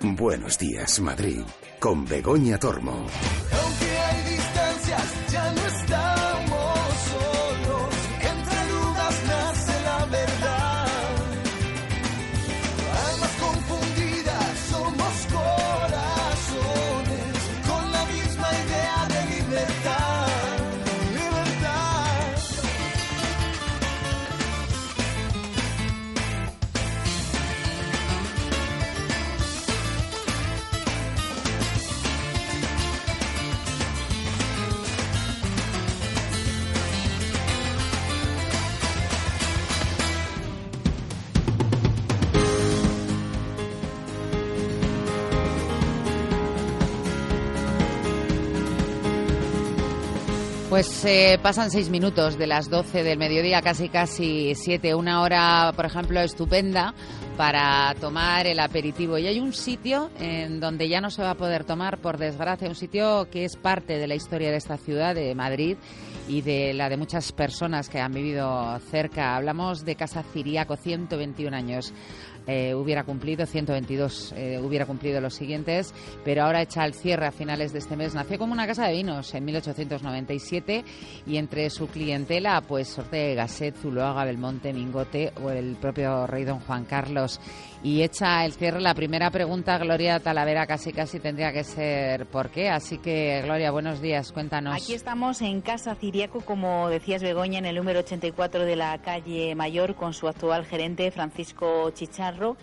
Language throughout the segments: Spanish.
Buenos días, Madrid, con Begoña Tormo. Aunque hay distancias, ya no estamos solos. Entre dudas nace la verdad. Almas confundidas, somos corazones con la misma idea de libertad. Pues pasan 6 minutos de las 12 del mediodía, casi 7, una hora, por ejemplo, estupenda para tomar el aperitivo. Y hay un sitio en donde ya no se va a poder tomar, por desgracia, un sitio que es parte de la historia de esta ciudad, de Madrid, y de la de muchas personas que han vivido cerca. Hablamos de Casa Ciriaco, 121 años. Hubiera cumplido 122, hubiera cumplido los siguientes, pero ahora echa el cierre a finales de este mes. Nació como una casa de vinos en 1897 y entre su clientela, pues Ortega y Gasset, Zuloaga, Belmonte, Mingote o el propio rey don Juan Carlos. Y echa el cierre la primera pregunta, Gloria Talavera, casi tendría que ser ¿por qué? Así que, Gloria, buenos días, cuéntanos. Aquí estamos en Casa Ciriaco, como decías, Begoña, en el número 84 de la calle Mayor, con su actual gerente, Francisco Chicharro.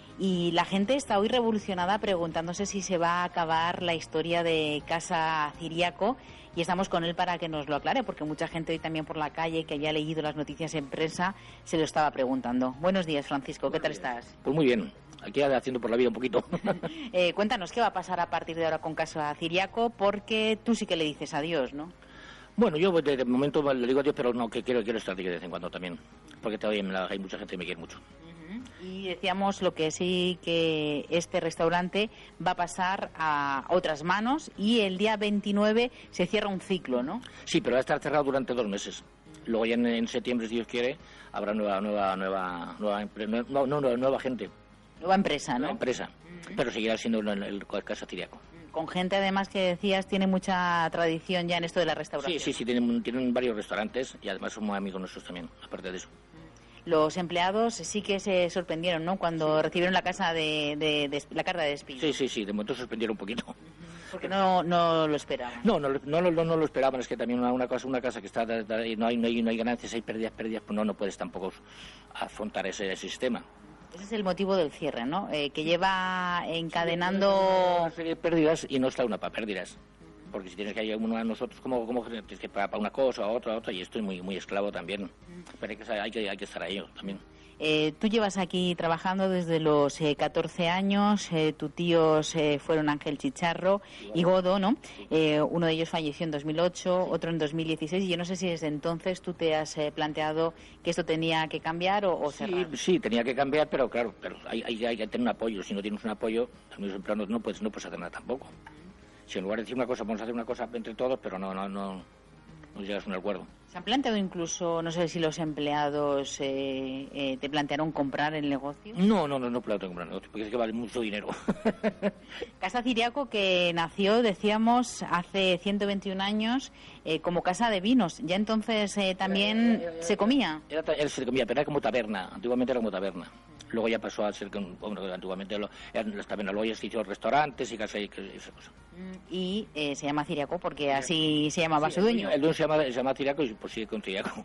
Y la gente está hoy revolucionada preguntándose si se va a acabar la historia de Casa Ciriaco. Y estamos con él para que nos lo aclare, porque mucha gente hoy también por la calle que haya leído las noticias en prensa se lo estaba preguntando. Buenos días, Francisco, ¿qué tal estás? Pues muy bien, aquí haciendo por la vida un poquito. Cuéntanos qué va a pasar a partir de ahora con Casa Ciriaco, porque tú sí que le dices adiós, ¿no? Bueno, yo de momento le digo adiós, pero no, que quiero estar de vez en cuando también, porque todavía hay mucha gente que me quiere mucho. Y decíamos lo que sí, que este restaurante va a pasar a otras manos y el día 29 se cierra un ciclo, ¿no? Sí, pero va a estar cerrado durante 2 meses. Luego ya en septiembre, si Dios quiere, habrá nueva gente. Nueva empresa, ¿no? Nueva empresa, pero seguirá siendo el Casa Ciriaco. Con gente, además, que decías, tiene mucha tradición ya en esto de la restauración. Sí, tienen varios restaurantes y además son muy amigos nuestros también, aparte de eso. Los empleados sí que se sorprendieron, ¿no?, cuando recibieron la carta de despido. Sí, de momento se sorprendieron un poquito. Porque no lo esperaban. No lo esperaban, es que también una casa que está no hay ganancias, hay pérdidas, pues no puedes tampoco afrontar ese sistema. Ese es el motivo del cierre, ¿no? Que lleva encadenando una serie de pérdidas y no está una para pérdidas. Porque si tienes que ir uno a nosotros, como tienes que pagar para una cosa, a otra, y esto es muy esclavo también. Pero hay que estar ahí también. Tú llevas aquí trabajando desde los 14 años, tus tíos fueron Ángel Chicharro y Godo, ¿no? Uno de ellos falleció en 2008, otro en 2016, y yo no sé si desde entonces tú te has planteado que esto tenía que cambiar o cerrar. Sí, tenía que cambiar, pero claro, hay que tener un apoyo. Si no tienes un apoyo, al menos en plano no puedes hacer nada tampoco. Si en lugar de decir una cosa, vamos a hacer una cosa entre todos, pero no llegas a un acuerdo. ¿Se han planteado incluso, no sé si los empleados te plantearon comprar el negocio? No planteo comprar el negocio, porque es que vale mucho dinero. Casa Ciriaco, que nació, decíamos, hace 121 años como casa de vinos. Ya entonces también se comía. Se comía, pero era como taberna. Antiguamente era como taberna. Luego ya pasó a ser que antiguamente eran las tabernas, luego ya se hizo restaurantes y casa y esa cosa. Y se llama Ciriaco porque así se llamaba su dueño. El dueño se llama Ciriaco y pues sigue con Ciriaco.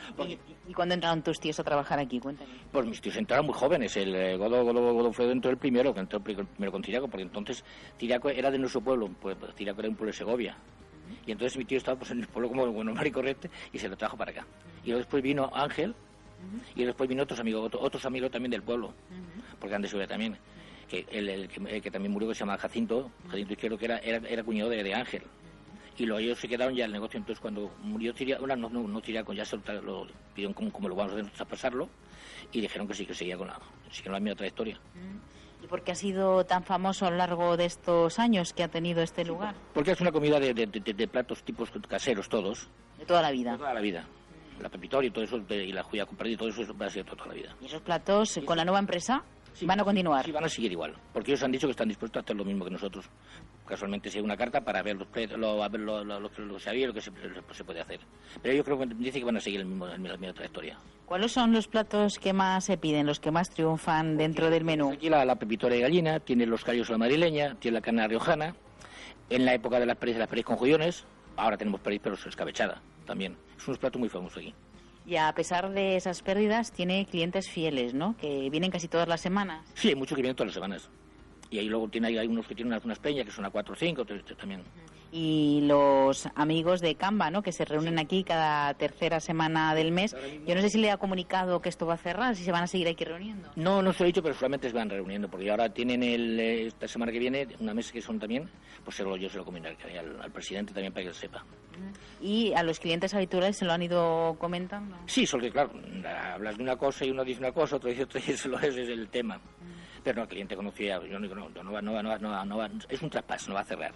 ¿Y cuándo entraron tus tíos a trabajar aquí? Cuéntame. Pues mis tíos entraron muy jóvenes. El Godo fue dentro del primero, que entró primero con Ciriaco, porque entonces Ciriaco era de nuestro pueblo, pues Ciriaco era un pueblo de Segovia. Y entonces mi tío estaba pues en el pueblo como normal y corriente y se lo trajo para acá. Y después vino Ángel. Y después vino otros amigos también del pueblo, porque han de Segovia también, que el que también murió, que se llama Jacinto Izquierdo, que era cuñado de Ángel. Y luego ellos se quedaron ya el negocio. Entonces cuando murió Ciriaco, no Ciriaco, ya se lo pidieron como lo vamos a hacer, traspasarlo, y dijeron que sí, que seguía con la misma trayectoria. ¿Y por qué ha sido tan famoso a lo largo de estos años que ha tenido este lugar? Porque es una comida de platos tipos caseros todos. De toda la vida. De toda la vida. La pepitoria y todo eso, y la juya compartida y todo eso ha sido toda la vida. ¿Y esos platos con la nueva empresa? Sí, ¿Van a continuar? Sí, van a seguir igual, porque ellos han dicho que están dispuestos a hacer lo mismo que nosotros. Casualmente se dio una carta para ver lo que se había y lo que se puede hacer. Pero yo creo que dice que van a seguir la misma trayectoria. ¿Cuáles son los platos que más se piden, los que más triunfan dentro del menú? Aquí la pepitoria de gallina, tiene los callos a la madrileña, tiene la carne riojana. En la época de las perdiz con joyones, ahora tenemos perdiz pero escabechada también. Es un plato muy famoso aquí. Y a pesar de esas pérdidas, tiene clientes fieles, ¿no? Que vienen casi todas las semanas. Sí, hay muchos que vienen todas las semanas. Y ahí luego hay unos que tienen unas peñas que son a 4 o 5 también. Y los amigos de Camba, ¿no? Que se reúnen aquí cada tercera semana del mes. Yo no sé si le ha comunicado que esto va a cerrar, si se van a seguir aquí reuniendo. No se lo he dicho, pero solamente se van reuniendo, porque ahora tienen esta semana que viene una mesa que son también, pues yo se lo comunicaré al presidente también para que lo sepa. ¿Y a los clientes habituales se lo han ido comentando? Sí, solo que claro, hablas de una cosa y uno dice una cosa, otro dice otra y ese es el tema. Pero no, el cliente conocía, yo no va, es un traspaso, no va a cerrar.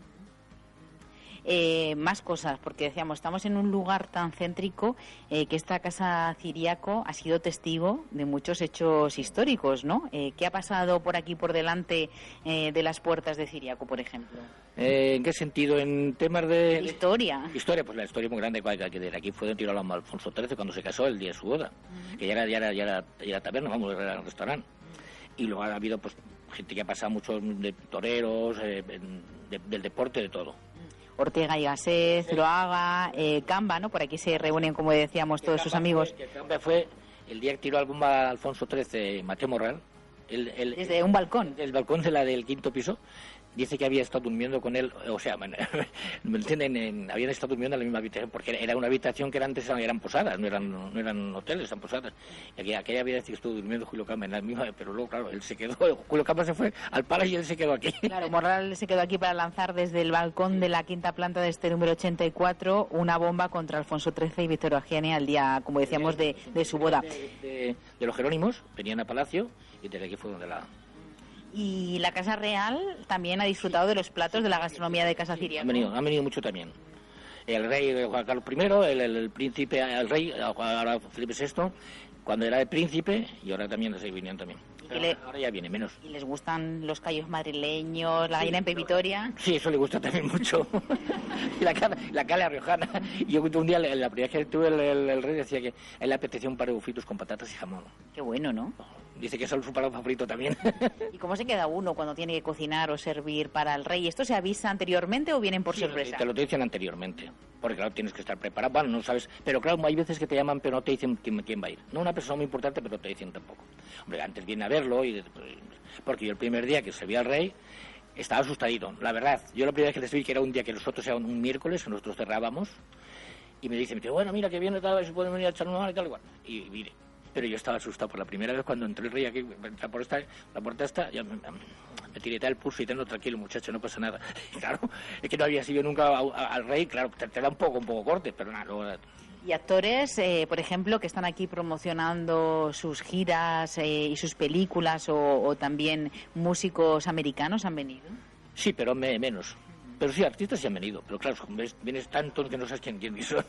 Más cosas, porque decíamos, estamos en un lugar tan céntrico que esta casa Ciriaco ha sido testigo de muchos hechos históricos, ¿no? ¿Qué ha pasado por aquí, por delante de las puertas de Ciriaco, por ejemplo? ¿En qué sentido? ¿En temas de...? Historia. Historia, pues la historia es muy grande, que de aquí fue tirado a Alfonso XIII cuando se casó el día de su boda, que ya era taberna, vamos, era restaurante. Y luego ha habido pues gente que ha pasado mucho de toreros, del deporte, de todo. Ortega y Gasset, Zuloaga, Camba, ¿no? Por aquí se reúnen, como decíamos, todos sus amigos. Camba fue el día que tiró al bomba Alfonso XIII, Mateo Morral. Desde un balcón. El balcón del quinto piso. Dice que había estado durmiendo con él, o sea, ¿me entienden? Habían estado durmiendo en la misma habitación, porque era una habitación que antes eran posadas, no eran hoteles, eran posadas. Y aquella había dicho que estuvo durmiendo Julio Camba en la misma, pero luego, claro, él se quedó, Julio Camba se fue al Palace y él se quedó aquí. Claro, Morral se quedó aquí para lanzar desde el balcón de la quinta planta de este número 84 una bomba contra Alfonso XIII y Victoria Eugenia al día, como decíamos, de su boda. De los Jerónimos, venían a Palacio y desde aquí fue donde la... Y la Casa Real también ha disfrutado de los platos de la gastronomía de Casa Ciriaco. Han venido mucho también. El rey Juan Carlos I, el príncipe, el rey, ahora Felipe VI, cuando era el príncipe, y ahora también vinieron también. Ahora ya viene menos. ¿Y les gustan los callos madrileños, la gallina en pepitoria? Sí, eso le gusta también mucho. Y la cala riojana. Yo un día, la primera vez que tuve el rey, decía que a él le apetecía un par de bufitos con patatas y jamón. Qué bueno, ¿no? Dice que es su plato favorito también. ¿Y cómo se queda uno cuando tiene que cocinar o servir para el rey? ¿Esto se avisa anteriormente o vienen por sorpresa? Te lo dicen anteriormente, porque claro, tienes que estar preparado. Bueno, no sabes, pero claro, hay veces que te llaman pero no te dicen quién va a ir. No una persona muy importante, pero te dicen tampoco. Hombre, antes viene a verlo, porque yo el primer día que serví al rey estaba asustadito. La verdad, yo la primera vez que les vi que era un día que nosotros era un miércoles, que nosotros cerrábamos, y me dice, bueno, mira que viene tal vez pueden venir a echar una mano y tal igual. Y mire. Pero yo estaba asustado por la primera vez cuando entró el rey aquí, la puerta está, ya me tiré el pulso y tengo tranquilo, muchacho, no pasa nada. Y claro, es que no había sido nunca al rey, claro, te da un poco corte, pero nada, luego... Y actores, por ejemplo, que están aquí promocionando sus giras y sus películas, o también músicos americanos han venido. Sí, pero menos. Pero sí, artistas sí han venido, pero claro, vienes tantos que no sabes quién son.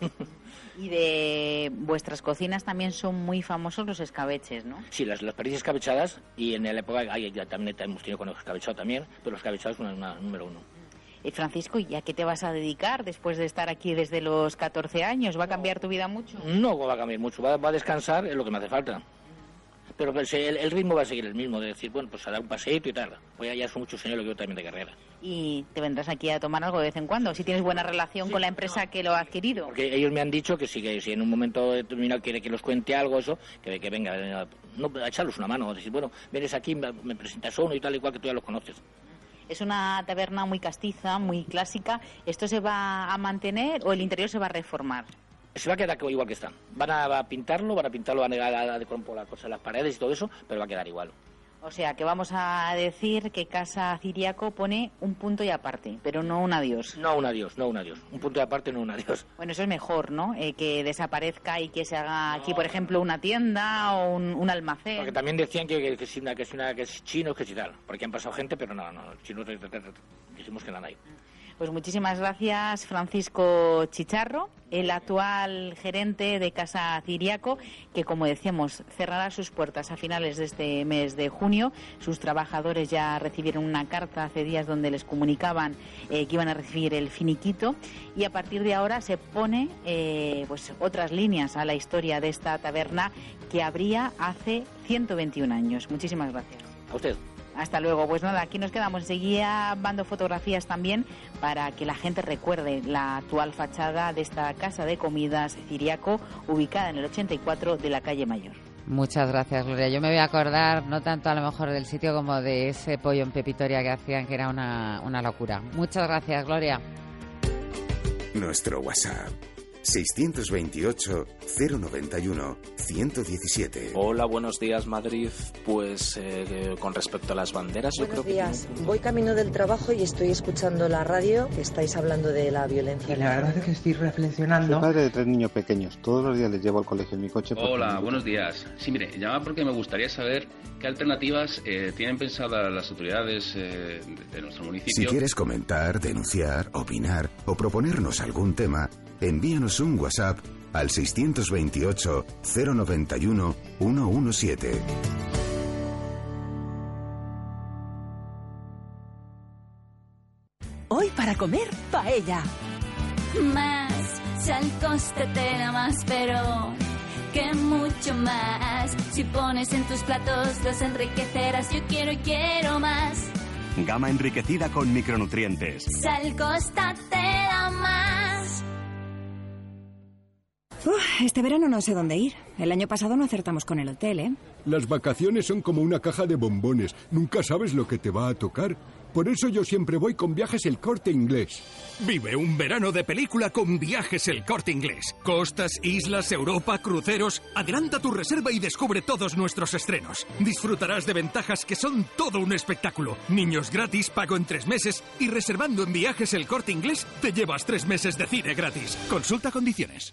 Y de vuestras cocinas también son muy famosos los escabeches, ¿no? Sí, las perdices escabechadas, y en la época ya también hemos tenido con el escabechado también, pero los escabechados son una número uno. Francisco, ¿y a qué te vas a dedicar después de estar aquí desde los 14 años? ¿Va a cambiar tu vida mucho? No va a cambiar mucho, va a descansar, es lo que me hace falta. Pero el ritmo va a seguir el mismo, de decir, bueno, pues a dar un paseíto y tal. Pues ya son muchos años lo que yo también de carrera. ¿Y te vendrás aquí a tomar algo de vez en cuando? Si tienes buena relación con la empresa que lo ha adquirido. Porque ellos me han dicho que si en un momento determinado quiere que los cuente algo, eso, que venga, no, a echarlos una mano, decir, bueno, vienes aquí, me presentas uno y tal, igual que tú ya los conoces. Es una taberna muy castiza, muy clásica. ¿Esto se va a mantener o el interior se va a reformar? Se va a quedar igual que está. Van a pintarlo, van a decorar la cosa, las paredes y todo eso, pero va a quedar igual. O sea, que vamos a decir que Casa Ciriaco pone un punto y aparte, pero no un adiós. No un adiós. Un punto y aparte, no un adiós. Bueno, eso es mejor, ¿no? Que desaparezca y que se haga aquí, por ejemplo, una tienda o un almacén. Porque también decían que es chino, que sí tal. Porque han pasado gente, pero no, chinos dijimos que no hay. Pues muchísimas gracias, Francisco Chicharro, el actual gerente de Casa Ciriaco, que, como decíamos, cerrará sus puertas a finales de este mes de junio. Sus trabajadores ya recibieron una carta hace días donde les comunicaban que iban a recibir el finiquito, y a partir de ahora se pone pues otras líneas a la historia de esta taberna que abría hace 121 años. Muchísimas gracias. A usted. Hasta luego. Pues nada, aquí nos quedamos. Enseguida mando fotografías también para que la gente recuerde la actual fachada de esta casa de comidas Ciriaco, ubicada en el 84 de la calle Mayor. Muchas gracias, Gloria. Yo me voy a acordar, no tanto a lo mejor del sitio como de ese pollo en pepitoria que hacían, que era una locura. Muchas gracias, Gloria. Nuestro WhatsApp. 628-091-117. Hola, buenos días, Madrid. Pues con respecto a las banderas, yo creo que... Buenos días. Voy camino del trabajo y estoy escuchando la radio, que estáis hablando de la violencia. Y la verdad es que estoy reflexionando. Soy padre de 3 niños pequeños. Todos los días les llevo al colegio en mi coche. Hola, buenos días. Sí, mire, llamaba porque me gustaría saber qué alternativas tienen pensadas las autoridades de nuestro municipio. Si quieres comentar, denunciar, opinar o proponernos algún tema, envíanos un WhatsApp al 628-091-117. Hoy para comer, paella. Más, si al coste te da más, pero que mucho más. Si pones en tus platos los enriquecerás. Yo quiero y quiero más. Gama enriquecida con micronutrientes. Si al coste te da más. Este verano no sé dónde ir. El año pasado no acertamos con el hotel, ¿eh? Las vacaciones son como una caja de bombones. Nunca sabes lo que te va a tocar. Por eso yo siempre voy con Viajes El Corte Inglés. Vive un verano de película con Viajes El Corte Inglés. Costas, islas, Europa, cruceros. Adelanta tu reserva y descubre todos nuestros estrenos. Disfrutarás de ventajas que son todo un espectáculo. Niños gratis, pago en 3 meses. Y reservando en Viajes El Corte Inglés, te llevas 3 meses de cine gratis. Consulta condiciones.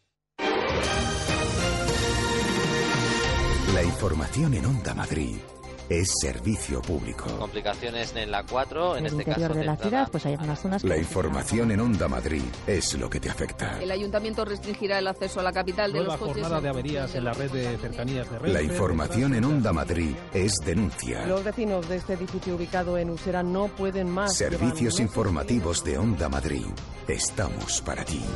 La información en Onda Madrid es servicio público. Complicaciones en la 4, en el este interior caso de la ciudad, pues hay algunas zonas. La información en Onda Madrid es lo que te afecta. El ayuntamiento restringirá el acceso a la capital de los coches. Nueva jornada de averías en la red de cercanías de Renfe. La información en Onda Madrid es denuncia. Los vecinos de este edificio ubicado en Usera no pueden más. Servicios informativos de Onda Madrid. Estamos para ti.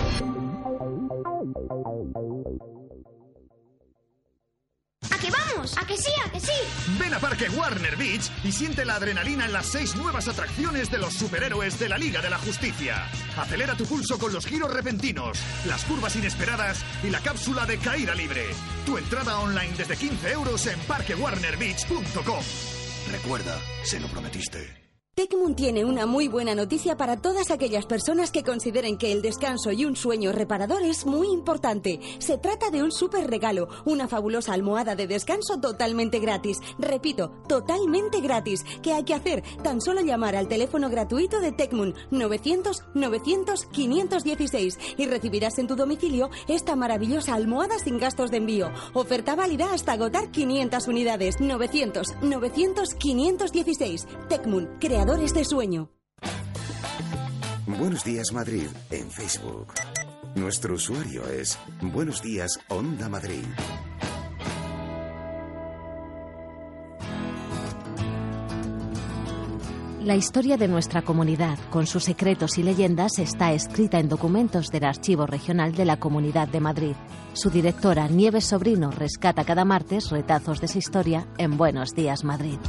¿A qué vamos? ¿A que sí? ¿A que sí? Ven a Parque Warner Beach y siente la adrenalina en las 6 nuevas atracciones de los superhéroes de la Liga de la Justicia. Acelera tu pulso con los giros repentinos, las curvas inesperadas y la cápsula de caída libre. Tu entrada online desde 15 euros en parquewarnerbeach.com. Recuerda, se lo prometiste. Tecmun tiene una muy buena noticia para todas aquellas personas que consideren que el descanso y un sueño reparador es muy importante. Se trata de un súper regalo, una fabulosa almohada de descanso totalmente gratis. Repito, totalmente gratis. ¿Qué hay que hacer? Tan solo llamar al teléfono gratuito de Tecmun 900-900-516 y recibirás en tu domicilio esta maravillosa almohada sin gastos de envío. Oferta válida hasta agotar 500 unidades. 900-900-516. Tecmun, creadores de sueño. Buenos días Madrid en Facebook. Nuestro usuario es Buenos Días Onda Madrid. La historia de nuestra comunidad, con sus secretos y leyendas, está escrita en documentos del Archivo Regional de la Comunidad de Madrid. Su directora, Nieves Sobrino, rescata cada martes retazos de esa historia en Buenos Días Madrid.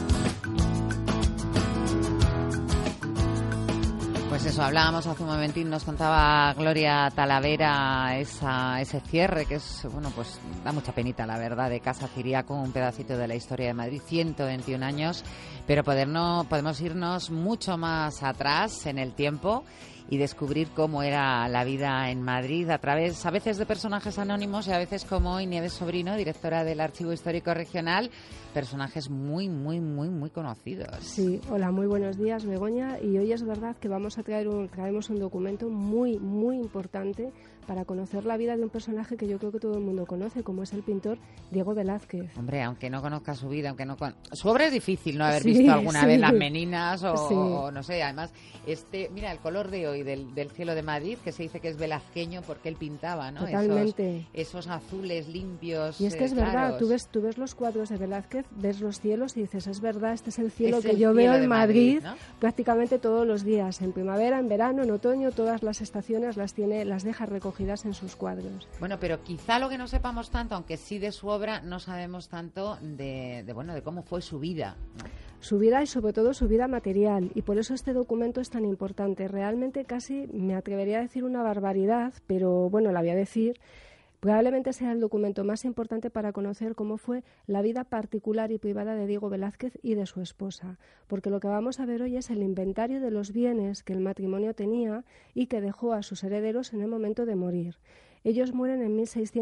Pues eso, hablábamos hace un momentín, nos contaba Gloria Talavera ese cierre que es, bueno, pues da mucha penita, la verdad, de Casa Ciriaco, un pedacito de la historia de Madrid, 121 años, pero podemos irnos mucho más atrás en el tiempo y descubrir cómo era la vida en Madrid a través, a veces, de personajes anónimos y a veces, como hoy, Nieves Sobrino, directora del Archivo Histórico Regional, personajes muy, muy, muy, muy conocidos. Sí, hola, muy buenos días, Begoña, y hoy es verdad que traemos un documento muy, muy importante para conocer la vida de un personaje que yo creo que todo el mundo conoce, como es el pintor Diego Velázquez. Hombre, aunque no conozca su vida, su obra es difícil no haber visto alguna vez Las Meninas o no sé, además, mira, el color de hoy del cielo de Madrid, que se dice que es velazqueño porque él pintaba, ¿no? Totalmente. Esos azules limpios. Y es que es verdad, tú ves los cuadros de Velázquez, ves los cielos y dices, es verdad, este es el cielo que yo veo en Madrid, ¿no? Prácticamente todos los días, en primavera, en verano, en otoño, todas las estaciones las deja recogidas en sus cuadros. Bueno, pero quizá lo que no sepamos tanto, aunque sí de su obra, no sabemos tanto de cómo fue su vida, ¿no? Su vida y sobre todo su vida material, y por eso este documento es tan importante. Realmente casi me atrevería a decir una barbaridad, pero bueno, la voy a decir. Probablemente sea el documento más importante para conocer cómo fue la vida particular y privada de Diego Velázquez y de su esposa, porque lo que vamos a ver hoy es el inventario de los bienes que el matrimonio tenía y que dejó a sus herederos en el momento de morir. Ellos mueren en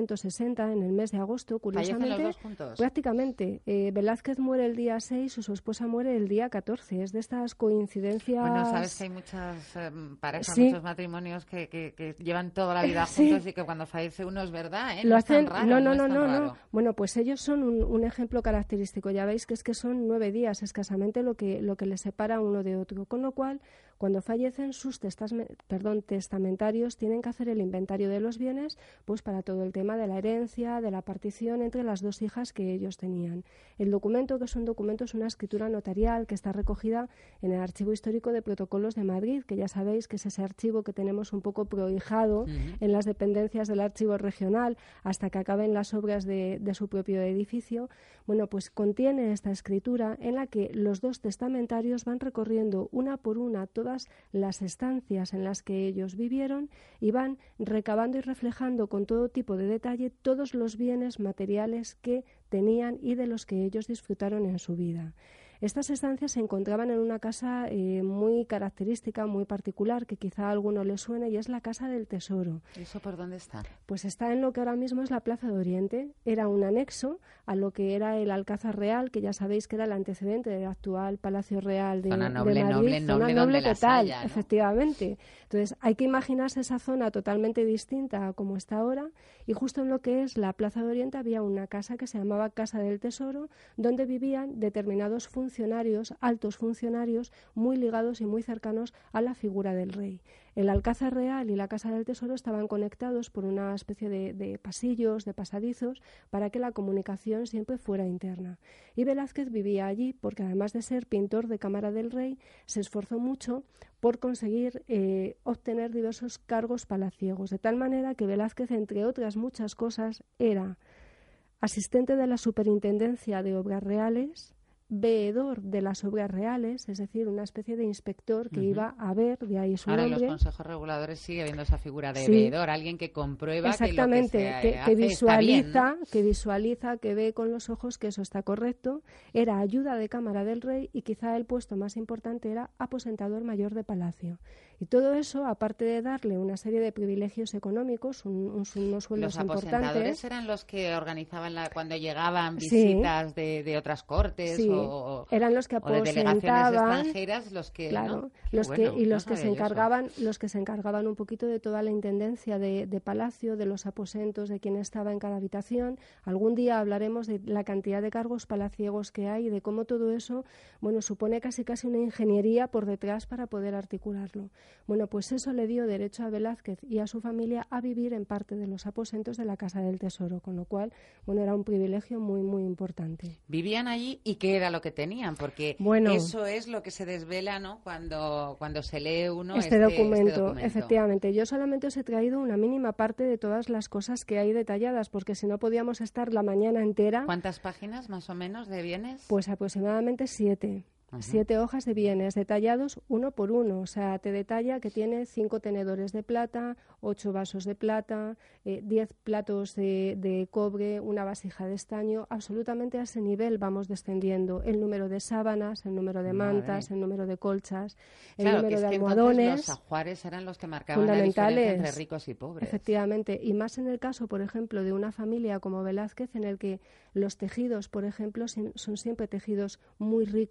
1660, en el mes de agosto, curiosamente. ¿Fallecen los dos juntos? Prácticamente. Velázquez muere el día 6 y su esposa muere el día 14. Es de estas coincidencias... Bueno, sabes que hay muchas parejas, muchos matrimonios que llevan toda la vida juntos y que cuando fallece uno es verdad, ¿eh? Lo hacen... No. Bueno, pues ellos son un ejemplo característico. Ya veis que son 9 días escasamente lo que les separa uno de otro. Con lo cual, cuando fallecen, sus testamentarios tienen que hacer el inventario de los bienes, pues para todo el tema de la herencia, de la partición entre las dos hijas que ellos tenían. El documento, que es un documento, es una escritura notarial que está recogida en el Archivo Histórico de Protocolos de Madrid, que ya sabéis que es ese archivo que tenemos un poco prohijado en las dependencias del Archivo Regional hasta que acaben las obras de su propio edificio. Bueno, pues contiene esta escritura en la que los dos testamentarios van recorriendo una por una todas las estancias en las que ellos vivieron y van recabando y reflejando con todo tipo de detalle todos los bienes materiales que tenían y de los que ellos disfrutaron en su vida. Estas estancias se encontraban en una casa muy característica, muy particular, que quizá a alguno le suene, y es la Casa del Tesoro. ¿Eso por dónde está? Pues está en lo que ahora mismo es la Plaza de Oriente. Era un anexo a lo que era el Alcázar Real, que ya sabéis que era el antecedente del actual Palacio Real de Madrid. Zona noble total, ¿no? Efectivamente. Entonces, hay que imaginarse esa zona totalmente distinta a como está ahora, y justo en lo que es la Plaza de Oriente había una casa que se llamaba Casa del Tesoro, donde vivían determinados altos funcionarios muy ligados y muy cercanos a la figura del rey. El Alcázar Real y la Casa del Tesoro estaban conectados por una especie de pasillos, de pasadizos, para que la comunicación siempre fuera interna. Y Velázquez vivía allí porque, además de ser pintor de cámara del rey, se esforzó mucho por conseguir obtener diversos cargos palaciegos, de tal manera que Velázquez, entre otras muchas cosas, era asistente de la Superintendencia de Obras Reales, veedor de las obras reales, es decir, una especie de inspector que iba a ver, de ahí su nombre. Ahora en los consejos reguladores sigue habiendo esa figura de veedor, alguien que comprueba exactamente, que lo que se hace visualiza, está bien, ¿no? que ve con los ojos que eso está correcto. Era ayuda de cámara del rey y quizá el puesto más importante era aposentador mayor de palacio. Y todo eso, aparte de darle una serie de privilegios económicos, unos sueldos importantes. Los aposentadores eran los que organizaban cuando llegaban visitas de otras cortes eran los que aposentaban, de delegaciones extranjeras, los que se encargaban un poquito de toda la intendencia de palacio, de los aposentos, de quién estaba en cada habitación. Algún día hablaremos de la cantidad de cargos palaciegos que hay y de cómo todo eso, supone casi una ingeniería por detrás para poder articularlo. Bueno, pues eso le dio derecho a Velázquez y a su familia a vivir en parte de los aposentos de la Casa del Tesoro, con lo cual, era un privilegio muy, muy importante. Vivían allí, ¿y qué era lo que tenían? Porque eso es lo que se desvela, ¿no? Cuando se lee uno este documento. Efectivamente. Yo solamente os he traído una mínima parte de todas las cosas que hay detalladas, porque si no podíamos estar la mañana entera. ¿Cuántas páginas, más o menos, de bienes? Pues aproximadamente 7. 7 hojas de bienes detallados uno por uno, o sea, te detalla que tiene 5 tenedores de plata, 8 vasos de plata, 10 platos de cobre, una vasija de estaño. Absolutamente a ese nivel vamos descendiendo. El número de sábanas, el número de mantas, el número de colchas, el número de almohadones. Los ajuares eran los que marcaban la diferencia entre ricos y pobres. Efectivamente, y más en el caso, por ejemplo, de una familia como Velázquez, en el que los tejidos, por ejemplo, son siempre tejidos muy ricos, muy importantes,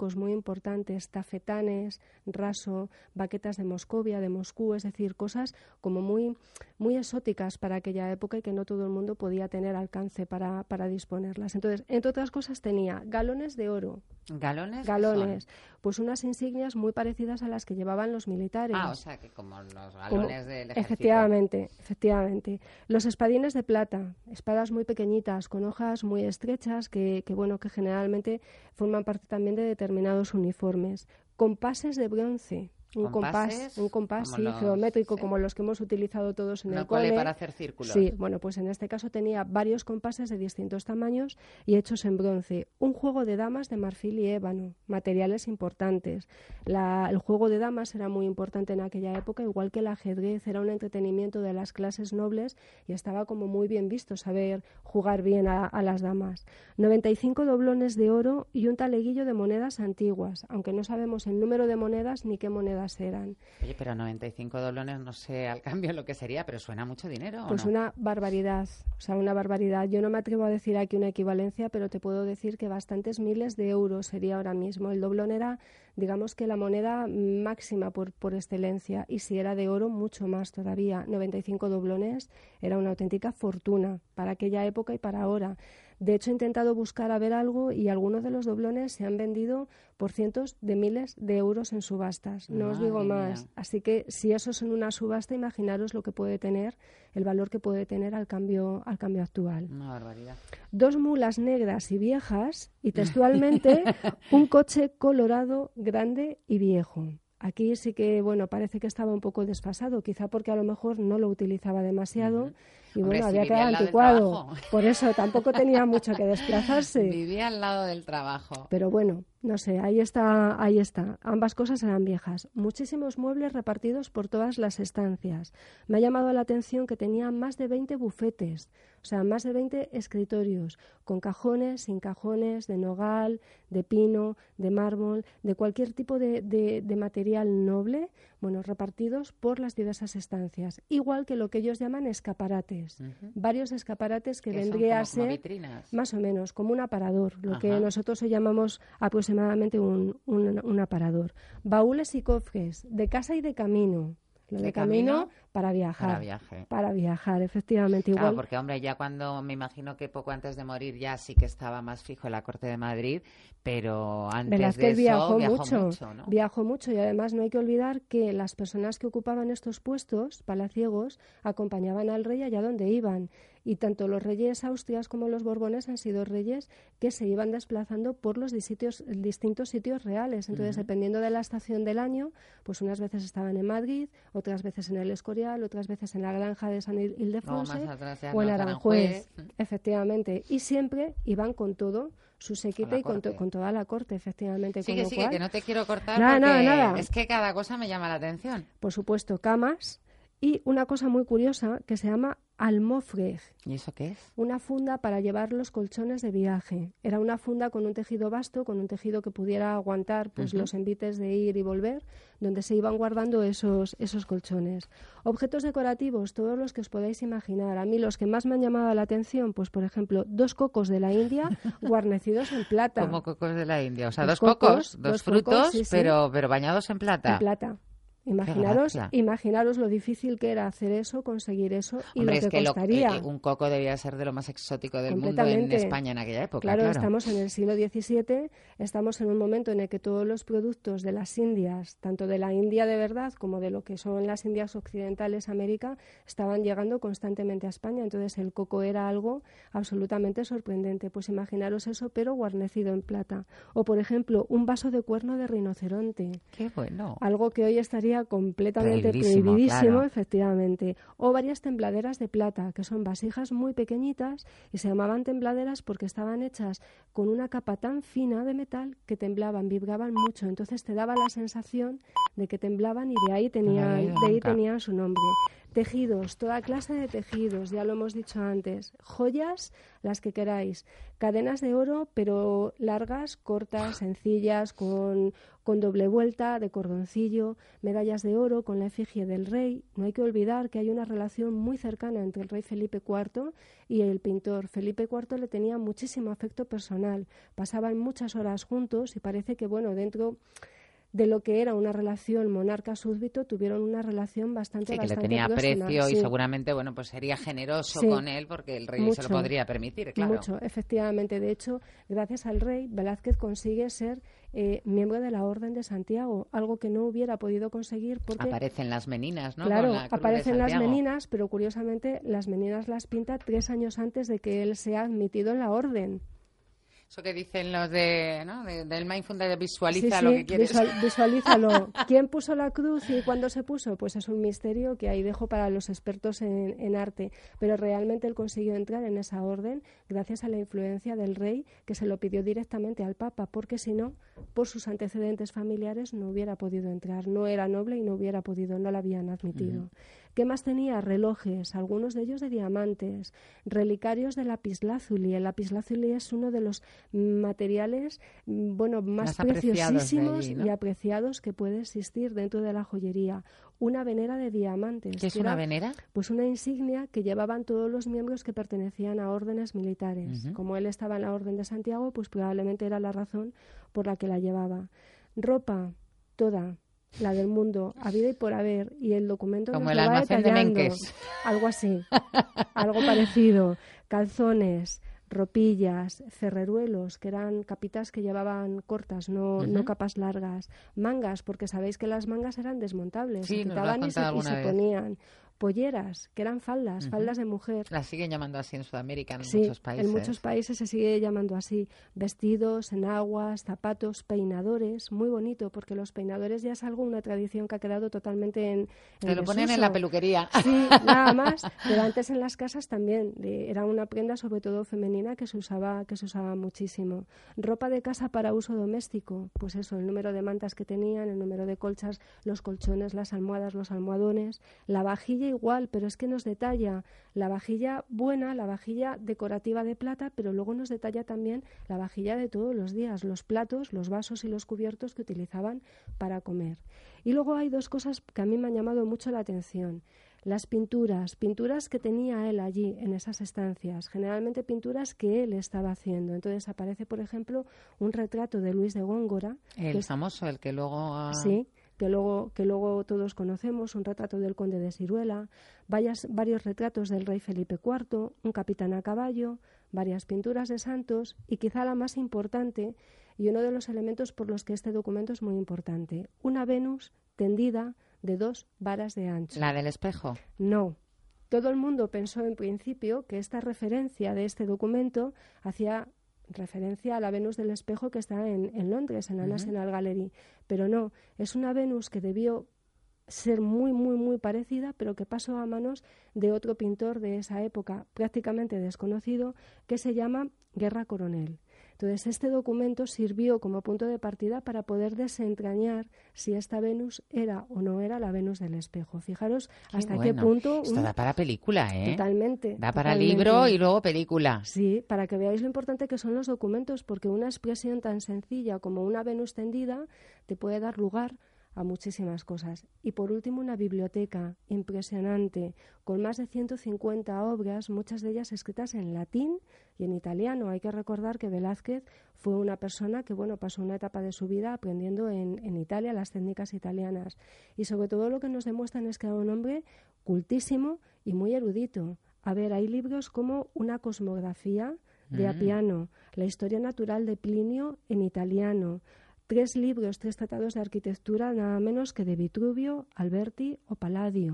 importantes, tafetanes, raso, baquetas de Moscovia, de Moscú, es decir, cosas como muy, muy exóticas para aquella época y que no todo el mundo podía tener alcance para disponerlas. Entonces, entre otras cosas, tenía galones de oro. ¿Galones? Galones. Pues unas insignias muy parecidas a las que llevaban los militares. O sea, que como los galones del ejército. Efectivamente. Los espadines de plata, espadas muy pequeñitas, con hojas muy estrechas, que generalmente forman parte también de determinados uniformes. Compases de bronce. Un compás geométrico, como los que hemos utilizado todos en el cole para hacer círculos. Sí, bueno, pues en este caso tenía varios compases de distintos tamaños y hechos en bronce. Un juego de damas de marfil y ébano, materiales importantes. El juego de damas era muy importante en aquella época, igual que el ajedrez, era un entretenimiento de las clases nobles y estaba como muy bien visto saber jugar bien a las damas. 95 doblones de oro y un taleguillo de monedas antiguas, aunque no sabemos el número de monedas ni qué monedas eran. Oye, pero 95 doblones, no sé al cambio lo que sería, pero suena mucho dinero, ¿o pues no? Una barbaridad, una barbaridad. Yo no me atrevo a decir aquí una equivalencia, pero te puedo decir que bastantes miles de euros sería ahora mismo. El doblón era, digamos que la moneda máxima por excelencia, y si era de oro, mucho más todavía. 95 doblones era una auténtica fortuna para aquella época y para ahora. De hecho, he intentado buscar a ver algo y algunos de los doblones se han vendido por cientos de miles de euros en subastas. No os digo más. Así que si eso es en una subasta, imaginaros lo que puede tener, el valor que puede tener al cambio actual. Una barbaridad. 2 mulas negras y viejas y textualmente un coche colorado grande y viejo. Aquí sí que, parece que estaba un poco desfasado, quizá porque a lo mejor no lo utilizaba demasiado y Hombre, había quedado anticuado. Por eso tampoco tenía mucho que desplazarse. Vivía al lado del trabajo. Pero bueno, no sé, ahí está. Ambas cosas eran viejas. Muchísimos muebles repartidos por todas las estancias. Me ha llamado la atención que tenía más de 20 bufetes, más de 20 escritorios, con cajones, sin cajones, de nogal, de pino, de mármol, de cualquier tipo de material noble, repartidos por las diversas estancias. Igual que lo que ellos llaman escaparates. Varios escaparates que vendría a ser vitrinas, más o menos como un aparador, lo que nosotros hoy llamamos aproximadamente un aparador. Baúles y cofres de casa y de camino. Lo de camino para viajar. Para viajar, efectivamente. Claro, igual. porque, hombre, ya cuando me imagino que poco antes de morir ya sí que estaba más fijo en la corte de Madrid, pero antes Velázquez de eso viajó mucho, ¿no? Viajó mucho, y además no hay que olvidar que las personas que ocupaban estos puestos palaciegos acompañaban al rey allá donde iban. Y tanto los reyes austrias como los borbones han sido reyes que se iban desplazando por los distintos sitios reales. Entonces, dependiendo de la estación del año, pues unas veces estaban en Madrid, otras veces en el Escorial, otras veces en la granja de San Ildefonso o en Aranjuez. Efectivamente. Y siempre iban con todo su séquito y con toda la corte, efectivamente. Sí, que no te quiero cortar nada. Es que cada cosa me llama la atención. Por supuesto, camas y una cosa muy curiosa que se llama almofreg. ¿Y eso qué es? Una funda para llevar los colchones de viaje. Era una funda con un tejido vasto, con un tejido que pudiera aguantar los envites de ir y volver, donde se iban guardando esos colchones. Objetos decorativos, todos los que os podáis imaginar. A mí los que más me han llamado la atención, pues por ejemplo, 2 cocos de la India guarnecidos en plata. ¿Cómo cocos de la India? O sea, dos frutos, sí, pero bañados en plata. En plata. Imaginaros lo difícil que era hacer eso, conseguir eso y Hombre, lo que costaría. Un coco debía ser de lo más exótico del mundo en España en aquella época. Claro, estamos en el siglo XVII, estamos en un momento en el que todos los productos de las Indias, tanto de la India de verdad como de lo que son las Indias occidentales, América, estaban llegando constantemente a España. Entonces el coco era algo absolutamente sorprendente. Pues imaginaros eso, pero guarnecido en plata. O, por ejemplo, un vaso de cuerno de rinoceronte. ¡Qué bueno! Algo que hoy estaría completamente prohibidísimo, claro. Efectivamente. O varias tembladeras de plata, que son vasijas muy pequeñitas y se llamaban tembladeras porque estaban hechas con una capa tan fina de metal que temblaban, vibraban mucho. Entonces te daba la sensación de que temblaban y de ahí tenían su nombre. Tejidos, toda clase de tejidos, ya lo hemos dicho antes. Joyas, las que queráis. Cadenas de oro, pero largas, cortas, sencillas, con doble vuelta, de cordoncillo. Medallas de oro con la efigie del rey. No hay que olvidar que hay una relación muy cercana entre el rey Felipe IV y el pintor. Felipe IV le tenía muchísimo afecto personal. Pasaban muchas horas juntos y parece que, dentro de lo que era una relación monarca-súbdito, tuvieron una relación bastante que le tenía próxima. Aprecio y seguramente, pues sería generoso con él porque el rey se lo podría permitir, claro. Mucho, efectivamente. De hecho, gracias al rey, Velázquez consigue ser miembro de la Orden de Santiago, algo que no hubiera podido conseguir porque... Aparecen las meninas, ¿no? Claro, aparecen las meninas, pero curiosamente las meninas las pinta 3 años antes de que él sea admitido en la Orden. Eso que dicen los del Mindfulness, visualiza lo que quieres. Visualízalo. ¿Quién puso la cruz y cuándo se puso? Pues es un misterio que ahí dejo para los expertos en arte. Pero realmente él consiguió entrar en esa orden gracias a la influencia del rey, que se lo pidió directamente al Papa, porque si no, por sus antecedentes familiares no hubiera podido entrar. No era noble y no la habían admitido. ¿Qué más tenía? Relojes, algunos de ellos de diamantes, relicarios de lapislázuli. El lapislázuli es uno de los materiales más preciosísimos y apreciados que puede existir dentro de la joyería. Una venera de diamantes. ¿Qué es una venera? Pues una insignia que llevaban todos los miembros que pertenecían a órdenes militares. Como él estaba en la Orden de Santiago, pues probablemente era la razón por la que la llevaba. Ropa, toda. La del mundo, habida y por haber, y el documento como nos el lo va almacén detallando. de Menkes. Algo así, algo parecido. Calzones, ropillas, ferreruelos, que eran capitas que llevaban cortas, no capas largas. Mangas, porque sabéis que las mangas eran desmontables, se quitaban y se ponían. Polleras, que eran faldas de mujer. Las siguen llamando así en Sudamérica, en muchos países. En muchos países se sigue llamando así. Vestidos, enaguas, zapatos, peinadores, muy bonito, porque los peinadores ya es una tradición que ha quedado totalmente en Se lo ponen en la peluquería. Sí, nada más, pero antes en las casas también. Era una prenda sobre todo femenina que se usaba muchísimo. Ropa de casa para uso doméstico, pues eso, el número de mantas que tenían, el número de colchas, los colchones, las almohadas, los almohadones, la vajilla igual, pero es que nos detalla la vajilla buena, la vajilla decorativa de plata, pero luego nos detalla también la vajilla de todos los días, los platos, los vasos y los cubiertos que utilizaban para comer. Y luego hay 2 cosas que a mí me han llamado mucho la atención. Las pinturas que tenía él allí en esas estancias, generalmente pinturas que él estaba haciendo. Entonces aparece, por ejemplo, un retrato de Luis de Góngora. El famoso, el que luego... Sí, que luego todos conocemos, un retrato del conde de Siruela, varios retratos del rey Felipe IV, un capitán a caballo, varias pinturas de santos y quizá la más importante y uno de los elementos por los que este documento es muy importante, una Venus tendida de 2 varas de ancho. ¿La del espejo? No. Todo el mundo pensó en principio que esta referencia de este documento hacía referencia a la Venus del espejo que está en Londres, en la National Gallery, pero no, es una Venus que debió ser muy, muy, muy parecida, pero que pasó a manos de otro pintor de esa época, prácticamente desconocido, que se llama Guerra Coronel. Entonces, este documento sirvió como punto de partida para poder desentrañar si esta Venus era o no era la Venus del espejo. Fijaros hasta qué punto... Esto da para película, ¿eh? Totalmente. Da para libro y luego película. Sí, para que veáis lo importante que son los documentos, porque una expresión tan sencilla como una Venus tendida te puede dar lugar a muchísimas cosas. Y por último, una biblioteca impresionante, con más de 150 obras, muchas de ellas escritas en latín y en italiano. Hay que recordar que Velázquez fue una persona que pasó una etapa de su vida aprendiendo en Italia las técnicas italianas. Y sobre todo lo que nos demuestran es que era un hombre cultísimo y muy erudito. A ver, hay libros como Una cosmografía de Appiano, La historia natural de Plinio en italiano, 3 libros, 3 tratados de arquitectura, nada menos que de Vitruvio, Alberti o Palladio.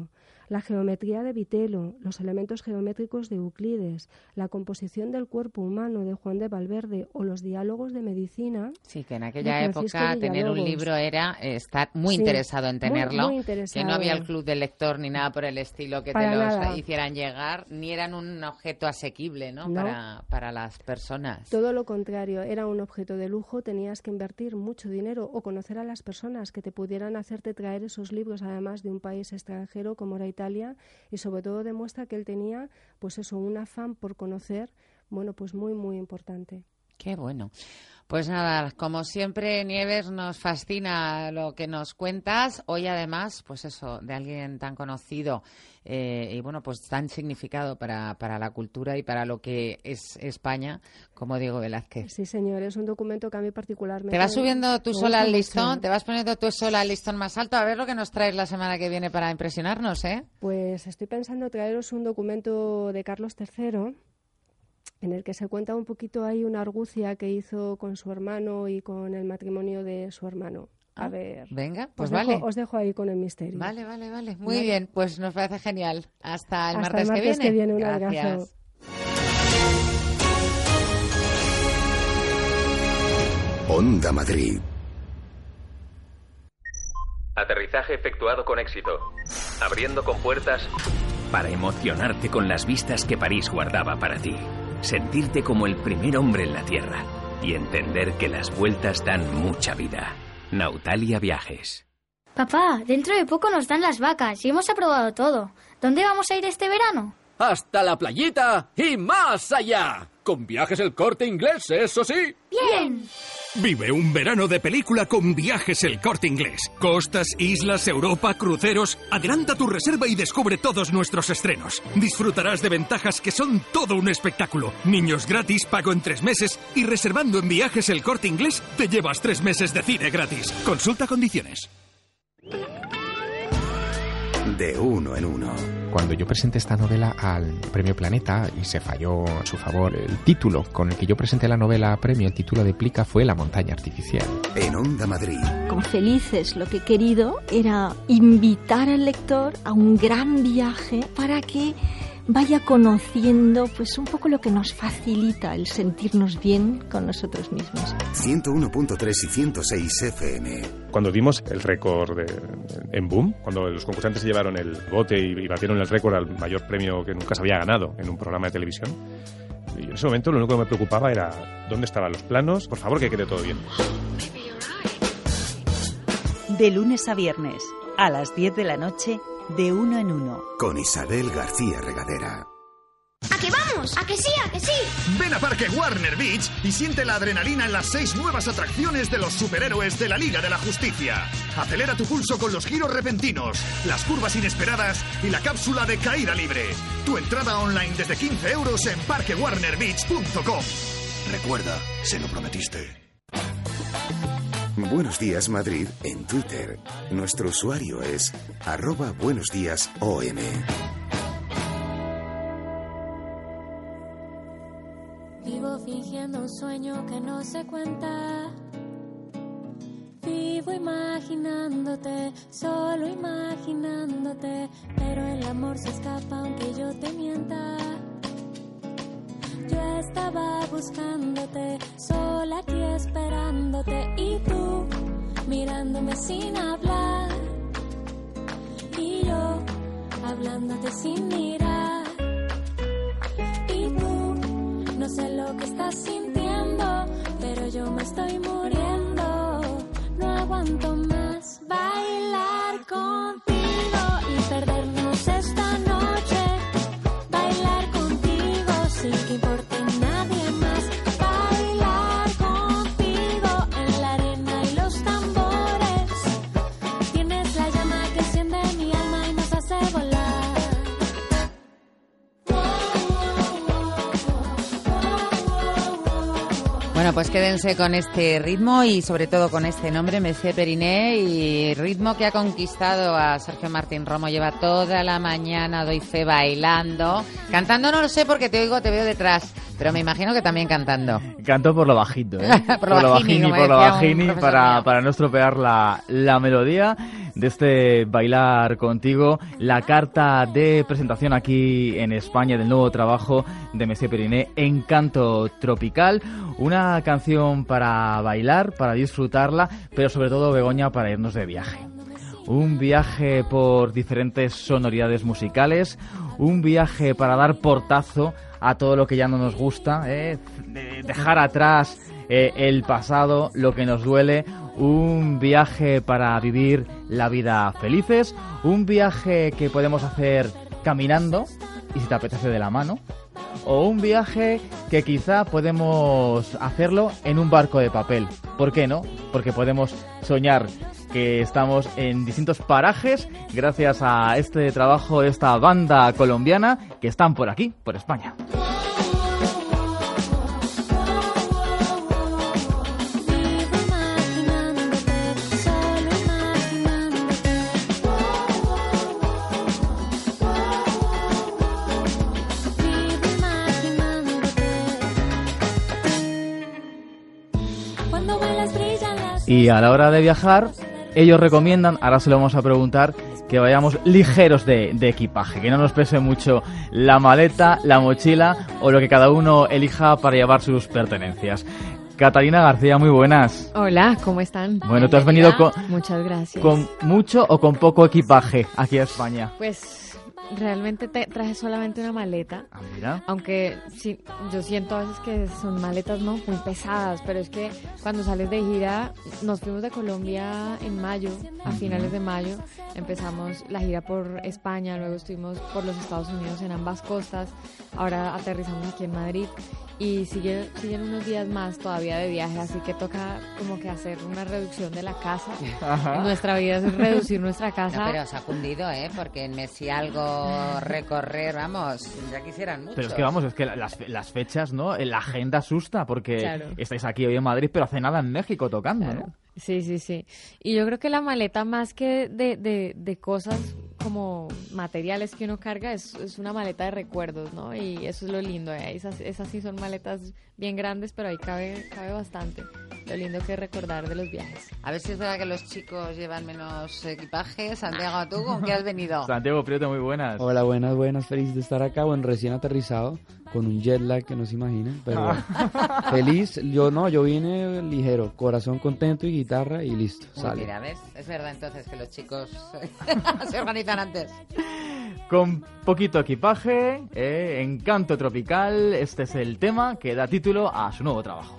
la geometría de Vitelo, los elementos geométricos de Euclides, la composición del cuerpo humano de Juan de Valverde o los diálogos de medicina. Sí, que en aquella época tener un libro era estar muy interesado en tenerlo, muy interesado. Que no había el club del lector ni nada por el estilo que te los hicieran llegar, ni eran un objeto asequible, ¿no? Para las personas. Todo lo contrario, era un objeto de lujo, tenías que invertir mucho dinero o conocer a las personas que te pudieran hacerte traer esos libros, además de un país extranjero como era Italia, y sobre todo demuestra que él tenía, pues eso, un afán por conocer, bueno, pues muy, muy importante. Qué bueno. Pues nada, como siempre, Nieves, nos fascina lo que nos cuentas. Hoy, además, pues eso, de alguien tan conocido y, bueno, pues tan significado para la cultura y para lo que es España, como Diego Velázquez. Sí, señor, es un documento que a mí particularmente... ¿Te vas subiendo tú sola al listón? ¿Te vas poniendo tú sola al listón más alto? A ver lo que nos traes la semana que viene para impresionarnos, ¿eh? Pues estoy pensando traeros un documento de Carlos III, en el que se cuenta un poquito, hay una argucia que hizo con su hermano y con el matrimonio de su hermano. A ver. Venga, pues os dejo ahí con el misterio. Vale. Muy bien, pues nos parece genial. Hasta el martes que viene. Un abrazo. Onda Madrid. Aterrizaje efectuado con éxito. Abriendo compuertas para emocionarte con las vistas que París guardaba para ti. Sentirte como el primer hombre en la Tierra y entender que las vueltas dan mucha vida. Nautalia Viajes. Papá, dentro de poco nos dan las vacas y hemos aprobado todo. ¿Dónde vamos a ir este verano? ¡Hasta la playita y más allá! Con Viajes El Corte Inglés, eso sí. ¡Bien! Vive un verano de película con Viajes El Corte Inglés. Costas, islas, Europa, cruceros. Adelanta tu reserva y descubre todos nuestros estrenos. Disfrutarás de ventajas que son todo un espectáculo. Niños gratis, pago en 3 meses y reservando en Viajes El Corte Inglés te llevas 3 meses de cine gratis. Consulta condiciones. De uno en uno. Cuando yo presenté esta novela al Premio Planeta y se falló a su favor el título con el que yo presenté la novela a premio, el título de Plica fue La montaña artificial. En Onda Madrid. Con Felices lo que he querido era invitar al lector a un gran viaje para que vaya conociendo pues un poco lo que nos facilita el sentirnos bien con nosotros mismos. 101.3 y 106 FM. Cuando dimos el récord en Boom, cuando los concursantes se llevaron el bote y batieron el récord al mayor premio que nunca se había ganado en un programa de televisión, y en ese momento lo único que me preocupaba era dónde estaban los planos, por favor que quede todo bien. De lunes a viernes, a las 10 de la noche, De uno en uno. Con Isabel García Regadera. ¿A qué vamos? ¿A que sí? ¿A que sí? Ven a Parque Warner Beach y siente la adrenalina en las 6 nuevas atracciones de los superhéroes de la Liga de la Justicia. Acelera tu pulso con los giros repentinos, las curvas inesperadas y la cápsula de caída libre. Tu entrada online desde 15 euros en parquewarnerbeach.com. Recuerda, se lo prometiste. Buenos Días Madrid en Twitter. Nuestro usuario es @buenosdíasom. Vivo fingiendo un sueño que no se cuenta. Vivo imaginándote, solo imaginándote. Pero el amor se escapa aunque yo te mienta. Yo estaba buscándote, sola aquí esperándote. Y tú, mirándome sin hablar. Y yo, hablándote sin mirar. Y tú, no sé lo que estás sintiendo, pero yo me estoy muriendo. No aguanto más bailar contigo y perdernos esta noche. Bailar contigo sin que importe nadie más. Bailar contigo en la arena y los tambores. Tienes la llama que enciende mi alma y nos hace volar. Bueno, pues quédense con este ritmo y sobre todo con este nombre, Messier Periné, y ritmo que ha conquistado a Sergio Martín Romo. Lleva toda la mañana, doy fe, bailando. Cantando no lo sé porque te oigo, te veo detrás, pero me imagino que también cantando. Canto por lo bajito, ¿eh? por lo bajini, para no estropear la melodía. de este Bailar Contigo, la carta de presentación aquí en España del nuevo trabajo de Messier Periné, Encanto Tropical, una canción para bailar, para disfrutarla, pero sobre todo, Begoña, para irnos de viaje. Un viaje por diferentes sonoridades musicales, un viaje para dar portazo a todo lo que ya no nos gusta, dejar atrás el pasado, lo que nos duele, un viaje para vivir la vida felices, un viaje que podemos hacer caminando y si te apetece de la mano, o un viaje que quizá podemos hacerlo en un barco de papel. ¿Por qué no? Porque podemos soñar que estamos en distintos parajes gracias a este trabajo de esta banda colombiana que están por aquí, por España. Y a la hora de viajar, ellos recomiendan, ahora se lo vamos a preguntar, que vayamos ligeros de equipaje, que no nos pese mucho la maleta, la mochila o lo que cada uno elija para llevar sus pertenencias. Catalina García, muy buenas. Hola, ¿cómo están? Bueno, tú has venido Muchas gracias. ¿Con mucho o con poco equipaje aquí a España? Pues realmente traje solamente una maleta. Ah, mira. Aunque sí, yo siento a veces que son maletas muy pesadas, pero es que cuando sales de gira, nos fuimos de Colombia en mayo, a finales de mayo, empezamos la gira por España, luego estuvimos por los Estados Unidos en ambas costas, ahora aterrizamos aquí en Madrid y siguen unos días más todavía de viaje, así que toca como que hacer una reducción de la casa. Ajá. Nuestra vida es reducir nuestra casa. No, pero os ha cundido, porque en Messi algo recorrer, vamos, ya quisieran mucho. Pero es que vamos, es que las fechas, ¿no? La agenda asusta porque claro, estáis aquí hoy en Madrid, pero hace nada en México tocando, claro, ¿no? Sí. Y yo creo que la maleta, más que de cosas como materiales que uno carga, es una maleta de recuerdos, ¿no? Y eso es lo lindo, esas sí son maletas bien grandes, pero ahí cabe bastante. Lo lindo que es recordar de los viajes. A ver si es verdad que los chicos llevan menos equipaje. Santiago, ¿tú con qué has venido? Santiago Prieto, muy buenas. Hola, buenas, feliz de estar acá, recién aterrizado, con un jet lag que no se imaginan, pero feliz. Yo vine ligero, corazón contento y guitarra y listo, sale. Mira, ¿ves? Es verdad entonces que los chicos se organizan antes. Con poquito equipaje, Encanto Tropical, este es el tema que da título a su nuevo trabajo.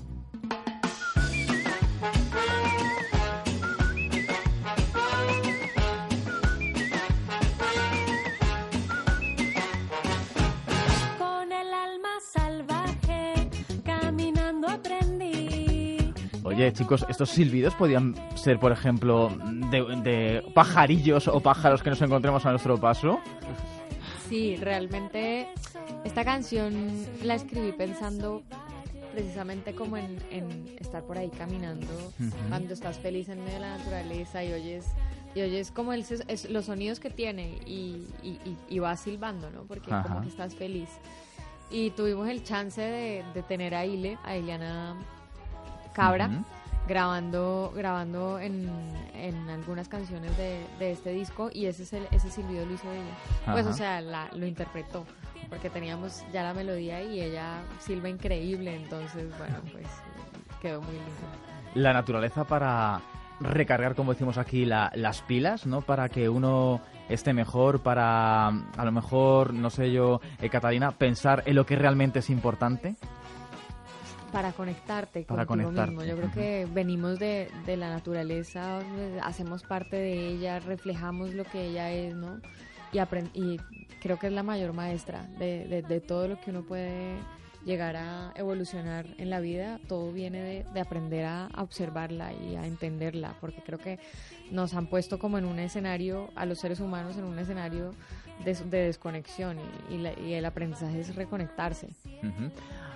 Oye, chicos, estos silbidos podían ser, por ejemplo, de pajarillos o pájaros que nos encontremos a nuestro paso. Sí, realmente esta canción la escribí pensando precisamente como en estar por ahí caminando, cuando estás feliz en medio de la naturaleza y oyes como los sonidos que tiene y vas silbando, ¿no? Porque como que estás feliz. Y tuvimos el chance de tener a Ileana Cabra, grabando en algunas canciones de este disco, y ese silbido lo hizo ella. Pues, o sea, lo interpretó, porque teníamos ya la melodía y ella silba increíble, entonces, bueno, pues quedó muy lindo. La naturaleza para recargar, como decimos aquí, las pilas, ¿no? Para que uno esté mejor, para, a lo mejor, no sé yo, Catalina, pensar en lo que realmente es importante. Para conectarte contigo mismo. Yo creo que venimos de la naturaleza, hacemos parte de ella, reflejamos lo que ella es, ¿no? Y creo que es la mayor maestra de todo lo que uno puede llegar a evolucionar en la vida. Todo viene de aprender a observarla y a entenderla, porque creo que nos han puesto como en un escenario, a los seres humanos en un escenario de desconexión, y el aprendizaje es reconectarse.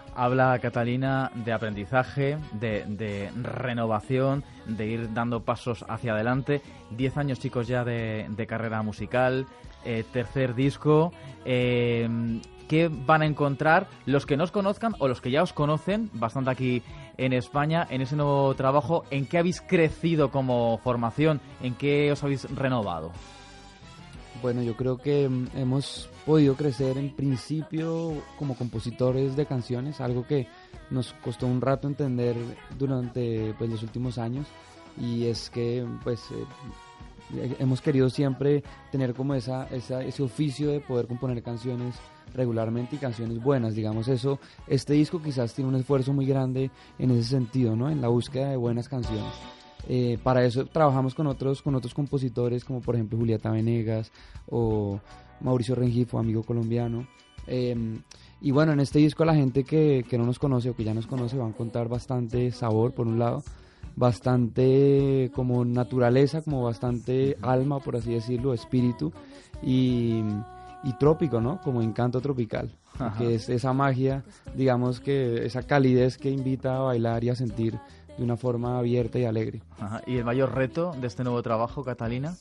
Habla Catalina de aprendizaje, de renovación, de ir dando pasos hacia adelante. 10 años, chicos, ya de carrera musical, tercer disco. ¿Qué van a encontrar los que no os conozcan o los que ya os conocen bastante aquí en España en ese nuevo trabajo? ¿En qué habéis crecido como formación? ¿En qué os habéis renovado? Bueno, yo creo que hemos podido crecer en principio como compositores de canciones, algo que nos costó un rato entender durante pues, los últimos años, y es que pues hemos querido siempre tener como ese oficio de poder componer canciones regularmente y canciones buenas, digamos eso. Este disco quizás tiene un esfuerzo muy grande en ese sentido, ¿no? En la búsqueda de buenas canciones. Para eso trabajamos con otros compositores como por ejemplo Julieta Venegas o Mauricio Rengifo, amigo colombiano, y bueno, en este disco la gente que no nos conoce o que ya nos conoce va a encontrar bastante sabor por un lado, bastante como naturaleza, como bastante alma, por así decirlo, espíritu y trópico, ¿no? Como encanto tropical, que es esa magia, digamos, que esa calidez que invita a bailar y a sentir de una forma abierta y alegre. Ajá. ¿Y el mayor reto de este nuevo trabajo, Catalina?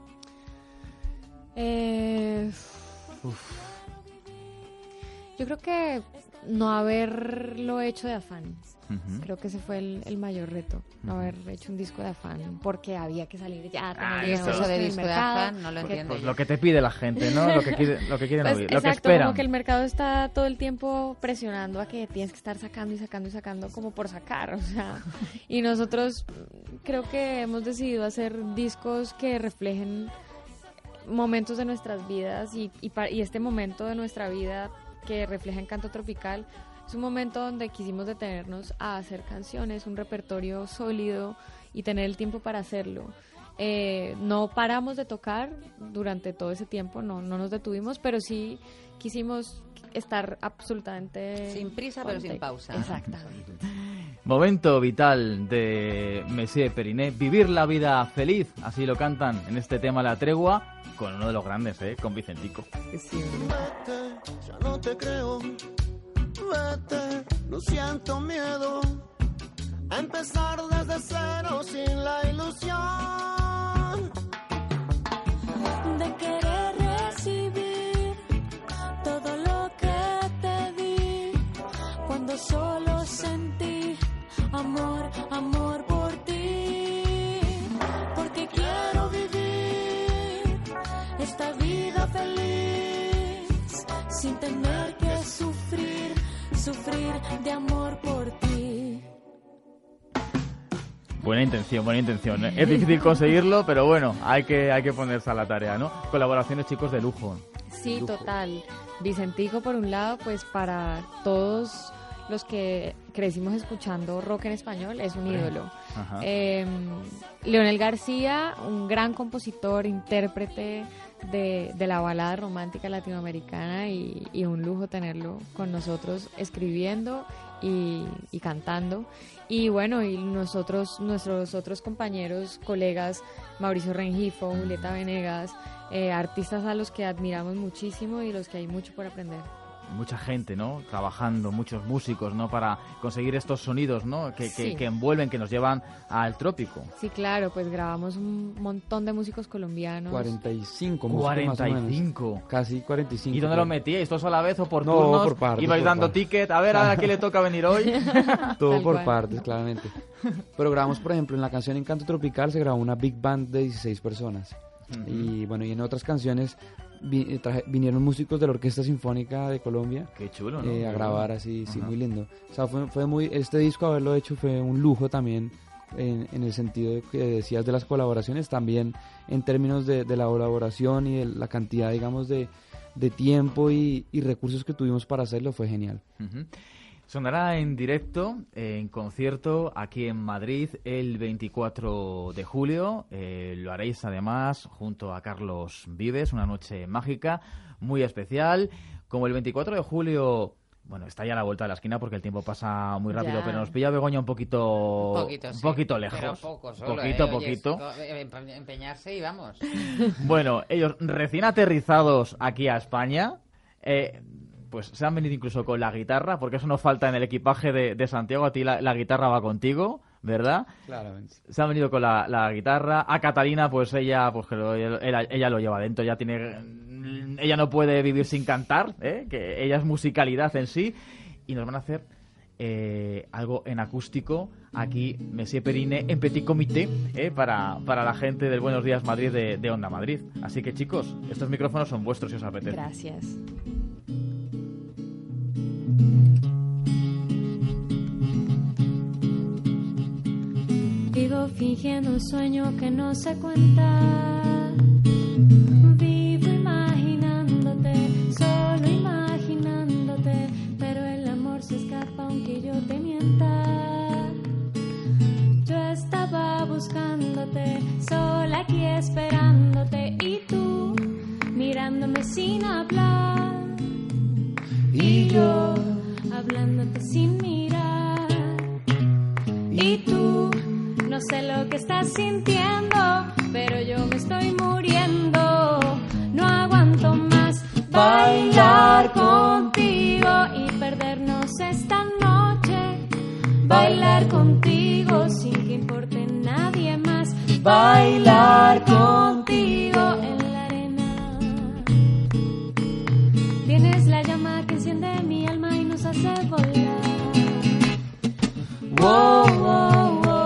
Yo creo que no haberlo hecho de afán. Creo que ese fue el mayor reto, no haber hecho un disco de afán, porque había que salir ya. Eso de disco de afán no lo entiendo. Pues lo que te pide la gente, ¿no? Lo que quieren pues, oír, lo exacto, que esperan. Como que el mercado está todo el tiempo presionando a que tienes que estar sacando y sacando y sacando como por sacar, o sea. Y nosotros creo que hemos decidido hacer discos que reflejen momentos de nuestras vidas y este momento de nuestra vida que refleja Encanto Tropical. Es un momento donde quisimos detenernos a hacer canciones, un repertorio sólido y tener el tiempo para hacerlo. No paramos de tocar durante todo ese tiempo, no nos detuvimos, pero sí quisimos estar absolutamente... Sin prisa, pero sin pausa. Exactamente. Momento vital de Messier Periné, vivir la vida feliz, así lo cantan en este tema La Tregua, con uno de los grandes, con Vicentico. Sí. Vete, ya no te creo. Vete, no siento miedo a empezar desde cero sin la ilusión de querer recibir todo lo que te di cuando solo sentí amor, amor por ti, porque quiero vivir esta vida feliz sin tener que sufrir de amor por ti. Buena intención. Es difícil conseguirlo, pero bueno, hay que ponerse a la tarea, ¿no? Colaboraciones, chicos, de lujo. Sí, lujo. Total. Vicentico, por un lado, pues para todos los que crecimos escuchando rock en español, es un ídolo. Leonel García, un gran compositor, intérprete de la balada romántica latinoamericana y un lujo tenerlo con nosotros escribiendo y cantando. Y bueno, y nuestros otros compañeros, colegas, Mauricio Rengifo, Julieta Venegas, artistas a los que admiramos muchísimo y los que hay mucho por aprender. Mucha gente, ¿no? Trabajando, muchos músicos, ¿no? Para conseguir estos sonidos, ¿no? Que envuelven, que nos llevan al trópico. Sí, claro, pues grabamos un montón de músicos colombianos. 45 músicos más o menos. Casi 45. ¿Y dónde los metíais? ¿Todos a la vez o por turnos? No, por partes. ¿Ibais dando ticket? A ver, ¿a quién le toca venir hoy? Todo por partes, claramente. Pero grabamos, por ejemplo, en la canción Encanto Tropical se grabó una big band de 16 personas. Y bueno, y en otras canciones vinieron músicos de la Orquesta Sinfónica de Colombia. Qué chulo, ¿no? A grabar así, sí, muy lindo. O sea, fue muy, este disco haberlo hecho fue un lujo también en el sentido de que decías de las colaboraciones, también en términos de la elaboración y de la cantidad, digamos, de tiempo y recursos que tuvimos para hacerlo, fue genial. Sonará en directo, en concierto, aquí en Madrid, el 24 de julio. Lo haréis además junto a Carlos Vives, una noche mágica, muy especial. Como el 24 de julio, bueno, está ya a la vuelta de la esquina porque el tiempo pasa muy rápido, pero nos pilla Begoña un poquito lejos. Pero poco solo, poquito. Empeñarse y vamos. Bueno, ellos recién aterrizados aquí a España, pues se han venido incluso con la guitarra, porque eso no falta en el equipaje de Santiago. A ti la guitarra va contigo, ¿verdad? Claramente. Se han venido con la guitarra. A Catalina, pues ella lo lleva dentro. Ella no puede vivir sin cantar, que ella es musicalidad en sí. Y nos van a hacer algo en acústico aquí, Messier Periné, en Petit Comité, para la gente del Buenos Días Madrid de Onda Madrid. Así que, chicos, estos micrófonos son vuestros si os apetece. Gracias. Vivo fingiendo un sueño que no se cuenta. Vivo imaginándote, solo imaginándote, pero el amor se escapa aunque yo te mienta. Yo estaba buscándote, sola aquí esperándote, y tú mirándome sin hablar, y yo hablándote sin mirar, y tú no sé lo que estás sintiendo, pero yo me estoy muriendo. No aguanto más bailar contigo y perdernos esta noche. Bailar contigo sin que importe nadie más. Bailar contigo en la arena. Tienes la llama que enciende mi alma y nos hace volar. Wow, wow, wow.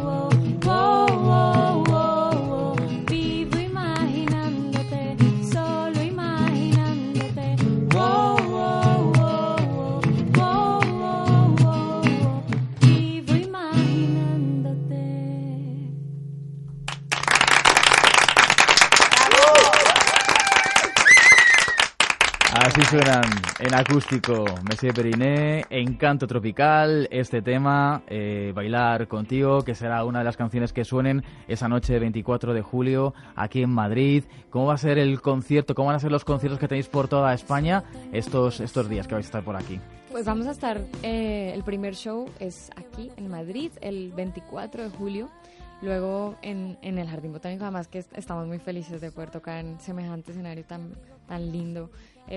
Así suenan en acústico Messier Periné, Encanto Tropical, este tema, Bailar Contigo, que será una de las canciones que suenen esa noche 24 de julio aquí en Madrid. ¿Cómo va a ser el concierto? ¿Cómo van a ser los conciertos que tenéis por toda España estos días que vais a estar por aquí? Pues vamos a estar, el primer show es aquí en Madrid, el 24 de julio. Luego en el Jardín Botánico, además que estamos muy felices de poder tocar en semejante escenario tan lindo,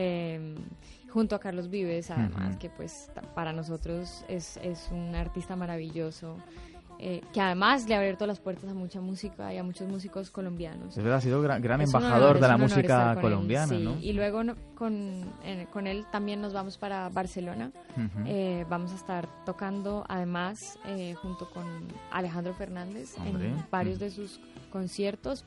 junto a Carlos Vives, además, que pues para nosotros es un artista maravilloso, que además le ha abierto las puertas a mucha música y a muchos músicos colombianos. Es verdad, ha sido gran embajador de la música colombiana, él, sí. ¿no? Y luego con él también nos vamos para Barcelona. Vamos a estar tocando, además, junto con Alejandro Fernández, en varios de sus conciertos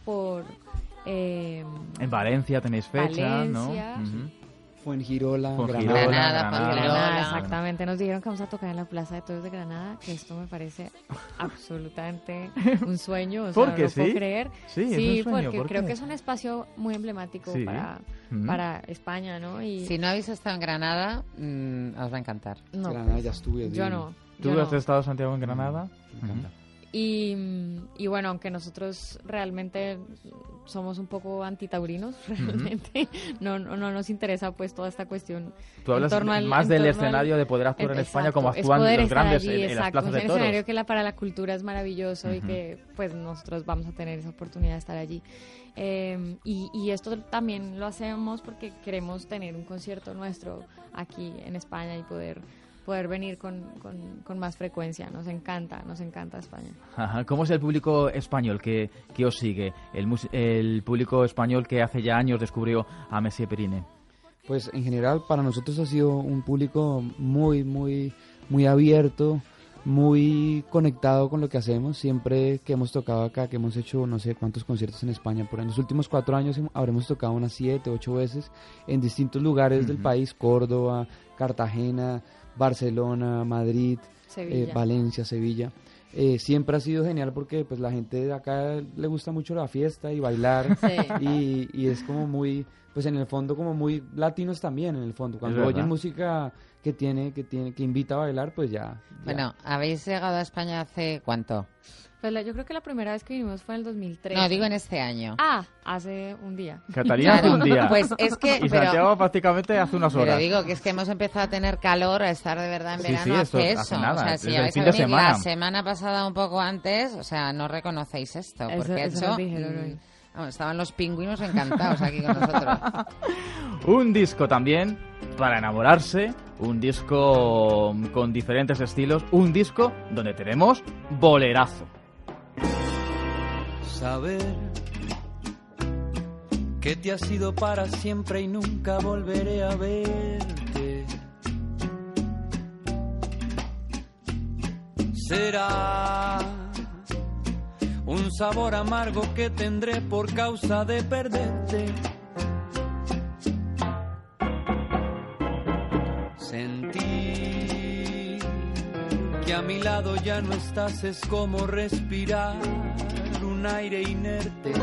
en Valencia tenéis fecha, Valencia, ¿no? Fuengirola, Granada, exactamente. Nos dijeron que vamos a tocar en la Plaza de Toros de Granada, que esto me parece absolutamente un sueño. O sea, no lo puedo creer. Sí, es un sueño. Porque creo que es un espacio muy emblemático para España, ¿no? Y si no habéis estado en Granada, os va a encantar. No, Granada ya estuve. Yo no. ¿Tú has estado, Santiago, en Granada? Me encanta. Y bueno, aunque nosotros realmente somos un poco antitaurinos, realmente no nos interesa pues toda esta cuestión. Tú hablas más del escenario de poder actuar en España como actúan los grandes allí, en las plazas de toros. Un escenario que para la cultura es maravilloso y que pues nosotros vamos a tener esa oportunidad de estar allí. Y esto también lo hacemos porque queremos tener un concierto nuestro aquí en España y poder venir con más frecuencia. Nos encanta España. Ajá. ¿Cómo es el público español que os sigue? El público español que hace ya años descubrió a Messier Periné. Pues en general para nosotros ha sido un público muy, muy, muy abierto, muy conectado con lo que hacemos. Siempre que hemos tocado acá, que hemos hecho no sé cuántos conciertos en España, en los últimos 4 años habremos tocado unas 7, 8 veces en distintos lugares del país: Córdoba, Cartagena, Barcelona, Madrid, Valencia, Sevilla. Siempre ha sido genial porque pues la gente de acá le gusta mucho la fiesta y bailar, y es como muy, pues en el fondo como muy latinos también, en el fondo cuando oyen música que invita a bailar, pues ya. Bueno, ¿habéis llegado a España hace cuánto? Pues yo creo que la primera vez que vinimos fue en el 2003. No, digo en este año. Hace un día. Catalina hace un día. Pues es que, y Santiago prácticamente hace unas horas. Pero digo que es que hemos empezado a tener calor, a estar de verdad en verano hace eso. Nada, o sea, si vais a venir la semana pasada un poco antes, o sea, no reconocéis esto. Porque eso nos dijeron hoy. Estaban los pingüinos encantados aquí con nosotros. Un disco también para enamorarse, un disco con diferentes estilos, un disco donde tenemos bolerazo. Saber que te has ido para siempre y nunca volveré a verte. Será un sabor amargo que tendré por causa de perderte. Sentir que a mi lado ya no estás es como respirar un aire inerte.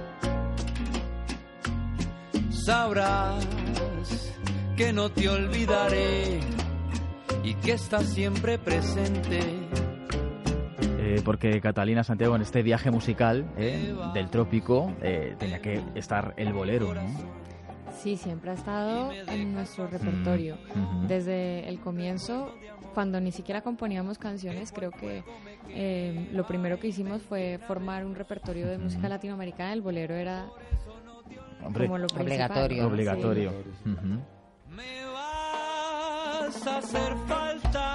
Sabrás que no te olvidaré y que estás siempre presente. Porque Catalina Santiago, en este viaje musical del trópico, tenía que estar el bolero, ¿no? Sí, siempre ha estado en nuestro repertorio. Desde el comienzo, cuando ni siquiera componíamos canciones, creo que lo primero que hicimos fue formar un repertorio de música latinoamericana. El bolero era como lo principal. Obligatorio. Sí. Me vas a hacer falta.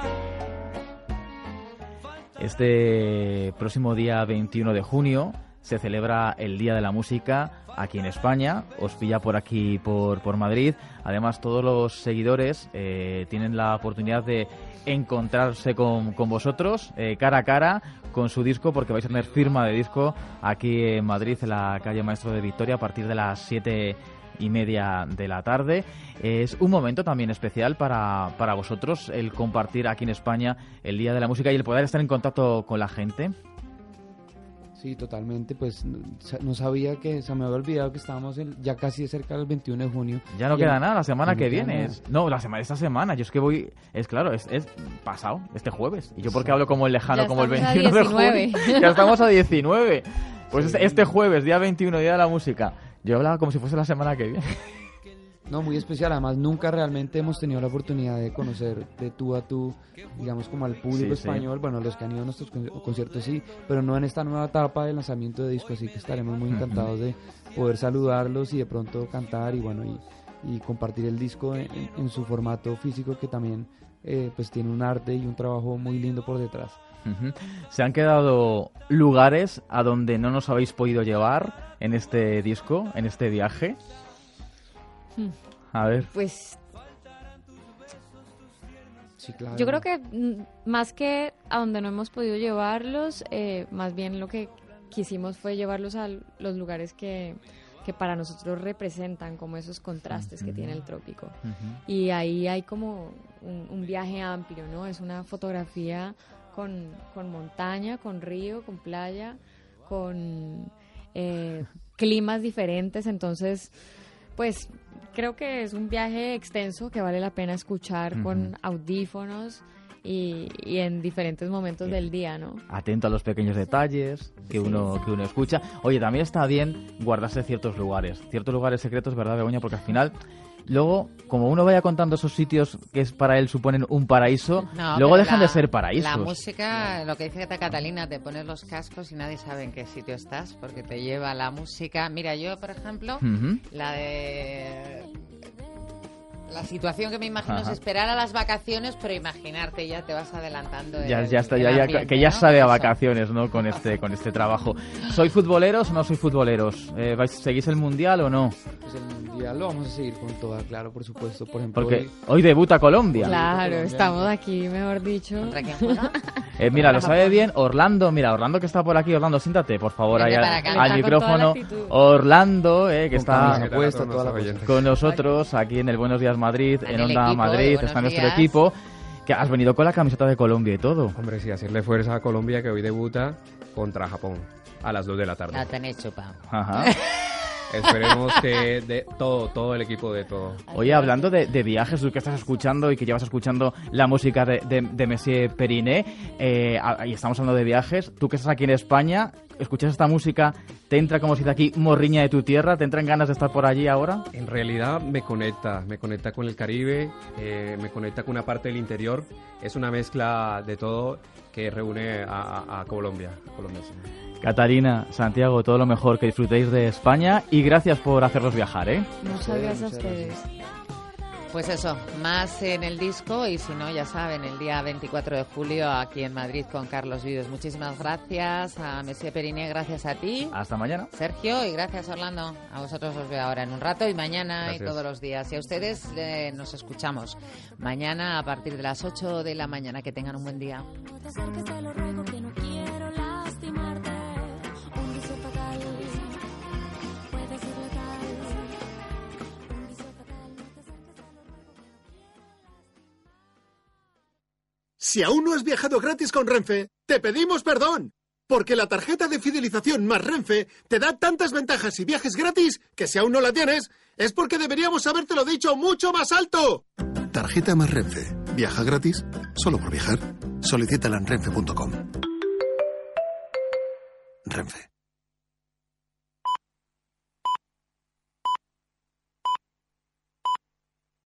Este próximo día 21 de junio se celebra el Día de la Música aquí en España. Os pilla por aquí, por Madrid. Además, todos los seguidores tienen la oportunidad de encontrarse con vosotros cara a cara con su disco, porque vais a tener firma de disco aquí en Madrid, en la calle Maestro de Victoria, a partir de las 7:30 de la tarde. Es un momento también especial para vosotros el compartir aquí en España el Día de la Música y el poder estar en contacto con la gente. Sí, totalmente, pues no sabía que, se me había olvidado que estábamos ya casi cerca del 21 de junio. Ya no queda nada, la semana que viene. Esta semana, yo es que voy, es pasado, este jueves. Y yo porque hablo como el lejano, como el 21 de junio. Ya estamos a 19. Pues este jueves, día 21, Día de la Música. Yo hablaba como si fuese la semana que viene. No, muy especial. Además, nunca realmente hemos tenido la oportunidad de conocer de tú a tú, digamos, como al público español. Bueno, los que han ido a nuestros conciertos sí, pero no en esta nueva etapa del lanzamiento de disco. Así que estaremos muy encantados de poder saludarlos y de pronto cantar y compartir el disco en su formato físico, que también pues tiene un arte y un trabajo muy lindo por detrás. ¿Se han quedado lugares a donde no nos habéis podido llevar en este disco, en este viaje? A ver. Pues sí, claro. Yo creo que más que a donde no hemos podido llevarlos, más bien lo que quisimos fue llevarlos a los lugares que para nosotros representan como esos contrastes que tiene el trópico. Y ahí hay como un viaje amplio, ¿no? Es una fotografía con montaña, con río, con playa, con climas diferentes. Entonces, pues creo que es un viaje extenso que vale la pena escuchar con audífonos y en diferentes momentos del día, ¿no? Atento a los pequeños detalles que uno escucha. Oye, también está bien guardarse ciertos lugares secretos, ¿verdad, Begoña? Porque al final, luego, como uno vaya contando esos sitios que para él suponen un paraíso, luego dejan de ser paraísos. La música, lo que dice Catalina, te pones los cascos y nadie sabe en qué sitio estás, porque te lleva la música. Mira, yo, por ejemplo, la situación que me imagino es esperar a las vacaciones, pero imaginarte, ya te vas adelantando. Que ya sabe a vacaciones, ¿no? Con este trabajo. ¿Sois futboleros o no sois futboleros? ¿Seguís el Mundial o no? Pues el Mundial lo vamos a seguir con toda, claro, por supuesto. Por ejemplo, porque hoy debuta Colombia. Claro, estamos aquí, mejor dicho. ¿Contra quién juega? Mira, lo sabe bien Orlando. Mira, Orlando que está por aquí. Orlando, siéntate, por favor, ahí al micrófono. Orlando, que está con nosotros aquí en el Buenos Días Madrid, en Onda Madrid, está nuestro equipo. Que has venido con la camiseta de Colombia y todo. Hombre, sí, hacerle fuerza a Colombia, que hoy debuta contra Japón a las 2 de la tarde. La tenéis chupado. Ajá. Esperemos que de todo el equipo de todo. Oye, hablando de viajes, tú que estás escuchando y que llevas escuchando la música de Messier Periné, y estamos hablando de viajes, tú que estás aquí en España, escuchas esta música, ¿te entra, como se dice aquí, morriña de tu tierra? ¿Te entran ganas de estar por allí ahora? En realidad me conecta con el Caribe, me conecta con una parte del interior. Es una mezcla de todo que reúne a Colombia. Catarina, Santiago, todo lo mejor, que disfrutéis de España y gracias por hacerlos viajar, ¿eh? Muchas gracias a ustedes. Pues eso, más en el disco y si no, ya saben, el día 24 de julio aquí en Madrid con Carlos Vives. Muchísimas gracias a Messier Periné, gracias a ti. Hasta mañana. Sergio, y gracias Orlando. A vosotros os veo ahora en un rato y mañana Gracias. y todos los días. Y a ustedes nos escuchamos mañana a partir de las 8 de la mañana. Que tengan un buen día. No te acerques, te lo ruego, que no quiero lastimarte. Un vicio fatal puede ser letal. Un vicio fatal, no te acerques, te lo ruego, que no quiero Si aún no has viajado gratis con Renfe, te pedimos perdón. Porque la tarjeta de fidelización más Renfe te da tantas ventajas y viajes gratis que si aún no la tienes, es porque deberíamos habértelo dicho mucho más alto. Tarjeta más Renfe. Viaja gratis solo por viajar. Solicítala en renfe.com. Renfe.